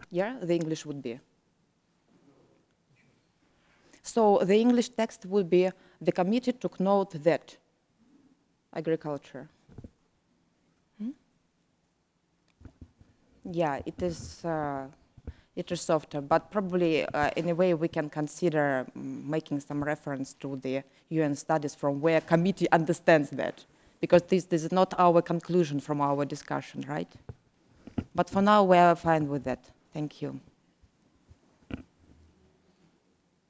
Yeah, the English would be. So the English text would be, the committee took note that agriculture. Hmm? Yeah, it is softer, but probably in a way we can consider making some reference to the UN studies from where committee understands that, because this is not our conclusion from our discussion, right? But for now we are fine with that. Thank you.